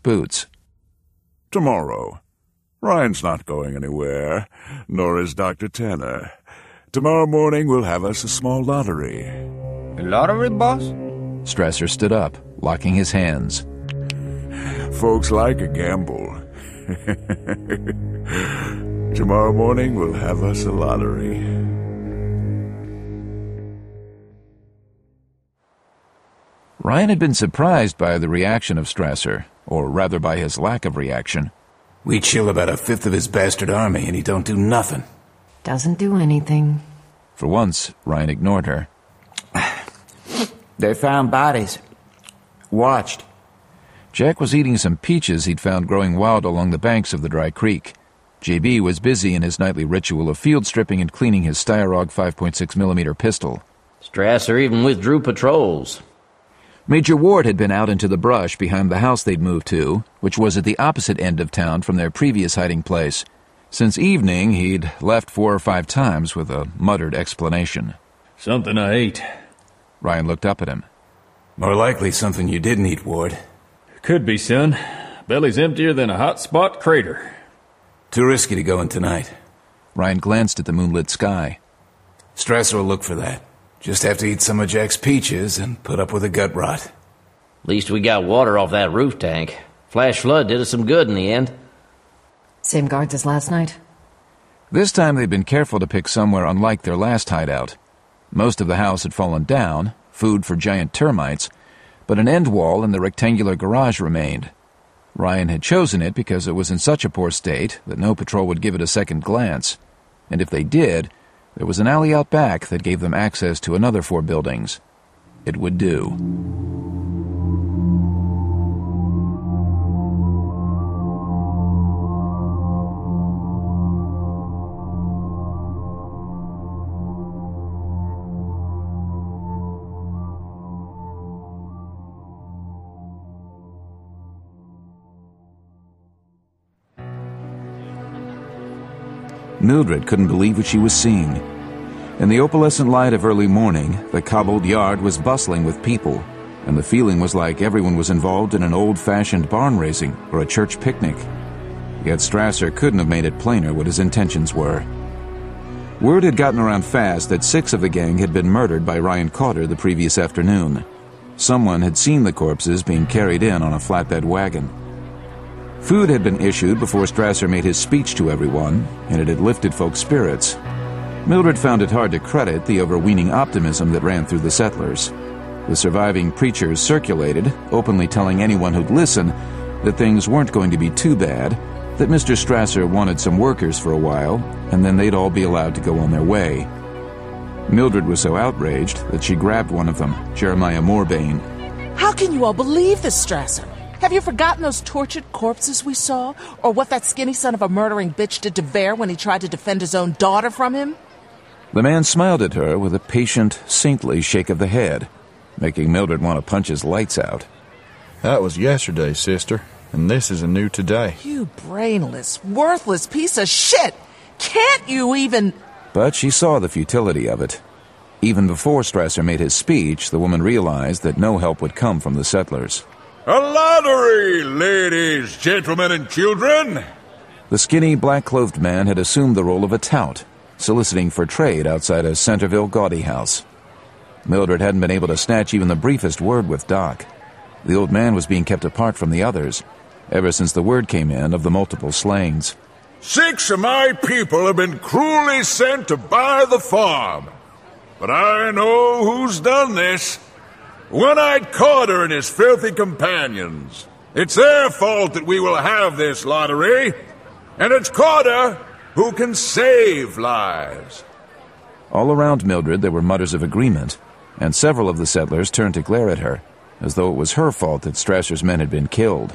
boots. Tomorrow. Ryan's not going anywhere, nor is Dr. Tanner. Tomorrow morning we'll have us a small lottery. A lottery, boss? Strasser stood up, locking his hands. Folks like a gamble. Tomorrow morning we'll have us a lottery. Ryan had been surprised by the reaction of Strasser, or rather by his lack of reaction. We chill about a fifth of his bastard army, and he don't do nothing. Doesn't do anything. For once, Ryan ignored her. They found bodies. Watched. Jack was eating some peaches he'd found growing wild along the banks of the dry creek. JB was busy in his nightly ritual of field stripping and cleaning his Steyerog 5.6mm pistol. Strasser even withdrew patrols. Major Ward had been out into the brush behind the house they'd moved to, which was at the opposite end of town from their previous hiding place. Since evening, he'd left 4 or 5 times with a muttered explanation. Something I ate. Ryan looked up at him. More likely something you didn't eat, Ward. Could be, son. Belly's emptier than a hot spot crater. Too risky to go in tonight. Ryan glanced at the moonlit sky. Strasser will look for that. Just have to eat some of Jack's peaches and put up with the gut rot. Least we got water off that roof tank. Flash flood did us some good in the end. Same guards as last night? This time they'd been careful to pick somewhere unlike their last hideout. Most of the house had fallen down, food for giant termites, but an end wall and the rectangular garage remained. Ryan had chosen it because it was in such a poor state that no patrol would give it a second glance. And if they did, there was an alley out back that gave them access to another 4 buildings. It would do. Mildred couldn't believe what she was seeing. In the opalescent light of early morning, the cobbled yard was bustling with people, and the feeling was like everyone was involved in an old-fashioned barn raising or a church picnic. Yet Strasser couldn't have made it plainer what his intentions were. Word had gotten around fast that 6 of the gang had been murdered by Ryan Carter the previous afternoon. Someone had seen the corpses being carried in on a flatbed wagon. Food had been issued before Strasser made his speech to everyone, and it had lifted folks' spirits. Mildred found it hard to credit the overweening optimism that ran through the settlers. The surviving preachers circulated, openly telling anyone who'd listen that things weren't going to be too bad, that Mr. Strasser wanted some workers for a while, and then they'd all be allowed to go on their way. Mildred was so outraged that she grabbed one of them, Jeremiah Moorbane. How can you all believe this, Strasser? Have you forgotten those tortured corpses we saw? Or what that skinny son of a murdering bitch did to Vare when he tried to defend his own daughter from him? The man smiled at her with a patient, saintly shake of the head, making Mildred want to punch his lights out. That was yesterday, sister, and this is a new today. You brainless, worthless piece of shit! Can't you even... But she saw the futility of it. Even before Strasser made his speech, the woman realized that no help would come from the settlers. A lottery, ladies, gentlemen, and children! The skinny, black-clothed man had assumed the role of a tout, soliciting for trade outside a Centerville gaudy house. Mildred hadn't been able to snatch even the briefest word with Doc. The old man was being kept apart from the others, ever since the word came in of the multiple slayings. 6 of my people have been cruelly sent to buy the farm. But I know who's done this. One-eyed Carter and his filthy companions. It's their fault that we will have this lottery. And it's Carter who can save lives. All around Mildred there were mutters of agreement, and several of the settlers turned to glare at her, as though it was her fault that Strasser's men had been killed.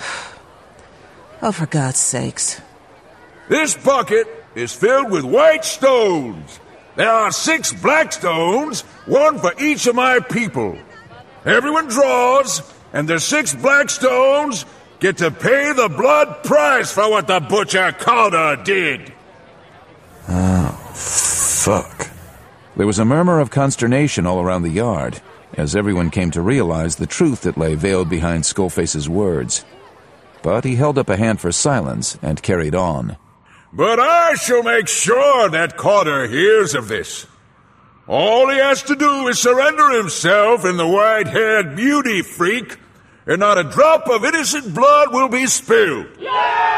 Oh, for God's sakes. This bucket is filled with white stones. There are 6 black stones, 1 for each of my people. Everyone draws, and the 6 black stones get to pay the blood price for what the butcher Carter did. Oh, fuck. There was a murmur of consternation all around the yard, as everyone came to realize the truth that lay veiled behind Skullface's words. but he held up a hand for silence and carried on. But I shall make sure that Carter hears of this. All he has to do is surrender himself in the white-haired beauty freak, and not a drop of innocent blood will be spilled. You've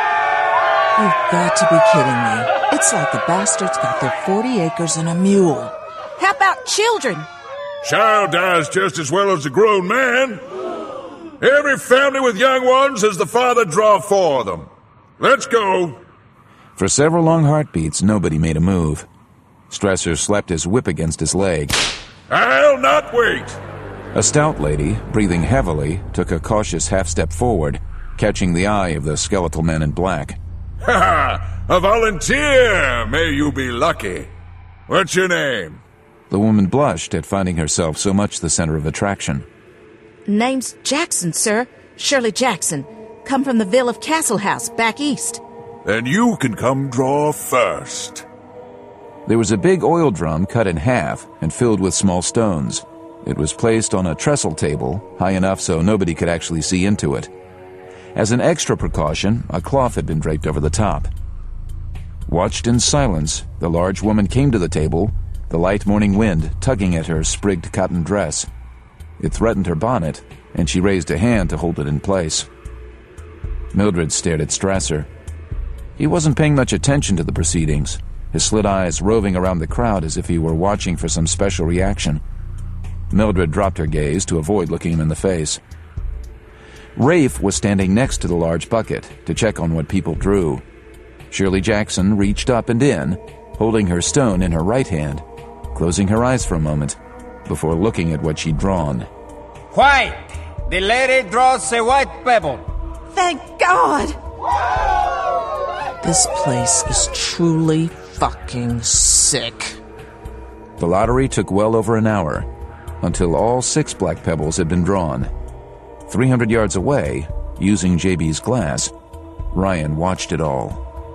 got to be kidding me. It's like the bastards got their 40 acres and a mule. How about children? Child dies just as well as a grown man. Every family with young ones has the father draw for them. Let's go. For several long heartbeats, nobody made a move. Strasser slapped his whip against his leg. I'll not wait. A stout lady, breathing heavily, took a cautious half-step forward, catching the eye of the skeletal man in black. Ha! A volunteer! May you be lucky. What's your name? The woman blushed at finding herself so much the center of attraction. Name's Jackson, sir. Shirley Jackson. Come from the Ville of Castle House, back east. Then you can come draw first. There was a big oil drum cut in half and filled with small stones. It was placed on a trestle table, high enough so nobody could actually see into it. As an extra precaution, a cloth had been draped over the top. Watched in silence, the large woman came to the table, the light morning wind tugging at her sprigged cotton dress. It threatened her bonnet, and she raised a hand to hold it in place. Mildred stared at Strasser. He wasn't paying much attention to the proceedings, his slit eyes roving around the crowd as if he were watching for some special reaction. Mildred dropped her gaze to avoid looking him in the face. Rafe was standing next to the large bucket to check on what people drew. Shirley Jackson reached up and in, holding her stone in her right hand, closing her eyes for a moment before looking at what she'd drawn. White! The lady draws a white pebble. Thank God! This place is truly fucking sick. The lottery took well over an hour, until all 6 black pebbles had been drawn. 300 yards away, using JB's glass, Ryan watched it all.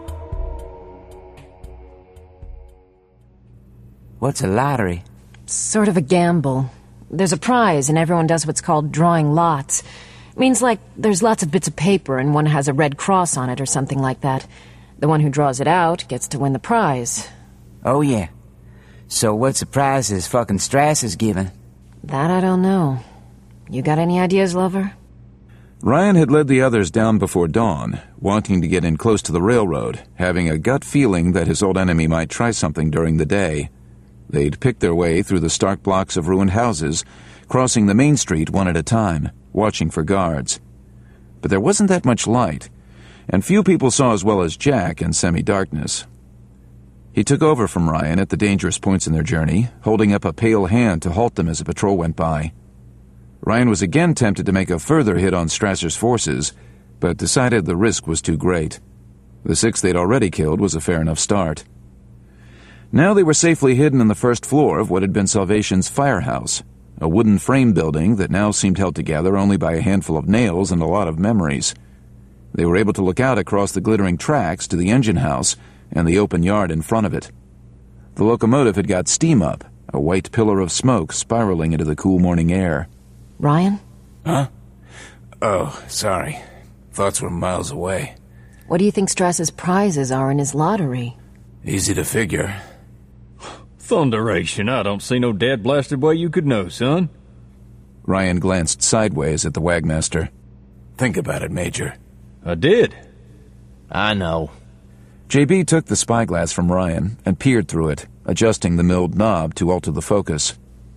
What's a lottery? Sort of a gamble. There's a prize and everyone does what's called drawing lots. Means like there's lots of bits of paper and one has a red cross on it or something like that. The one who draws it out gets to win the prize. Oh, yeah. So what's the prizes fucking Strass is giving? That I don't know. You got any ideas, lover? Ryan had led the others down before dawn, wanting to get in close to the railroad, having a gut feeling that his old enemy might try something during the day. They'd picked their way through the stark blocks of ruined houses, crossing the main street one at a time, watching for guards. But there wasn't that much light, and few people saw as well as Jack in semi-darkness. He took over from Ryan at the dangerous points in their journey, holding up a pale hand to halt them as a patrol went by. Ryan was again tempted to make a further hit on Strasser's forces, but decided the risk was too great. The 6 they'd already killed was a fair enough start. Now they were safely hidden in the first floor of what had been Salvation's firehouse, a wooden frame building that now seemed held together only by a handful of nails and a lot of memories. They were able to look out across the glittering tracks to the engine house and the open yard in front of it. The locomotive had got steam up, a white pillar of smoke spiraling into the cool morning air. Ryan? Huh? Oh, sorry. Thoughts were miles away. What do you think Strass's prizes are in his lottery? Easy to figure. Thunderation, I don't see no dad-blasted way you could know, son. Ryan glanced sideways at the wagmaster. Think about it, Major. I did. I know. JB took the spyglass from Ryan and peered through it, adjusting the milled knob to alter the focus.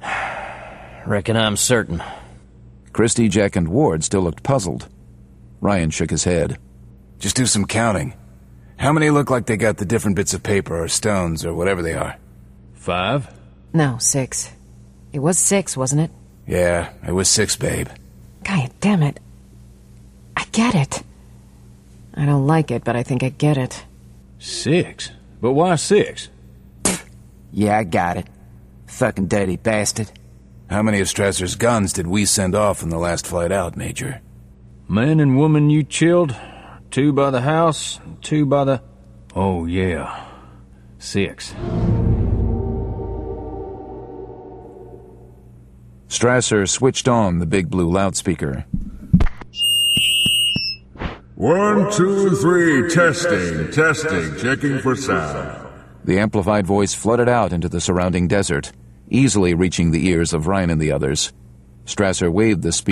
Reckon I'm certain. Christie, Jack, and Ward still looked puzzled. Ryan shook his head. Just do some counting. How many look like they got the different bits of paper or stones or whatever they are? 5? No, 6. It was 6, wasn't it? Yeah, it was 6, babe. God damn it. I get it. I don't like it, but I think I get it. 6? But why 6? Yeah, I got it. Fucking dirty bastard. How many of Strasser's guns did we send off in the last flight out, Major? Man and woman you chilled, 2 by the house, 2 by the... Oh, yeah. 6. Strasser switched on the big blue loudspeaker. 1, 2, 3, testing, checking for sound. The amplified voice flooded out into the surrounding desert, easily reaching the ears of Ryan and the others. Strasser waved the speaker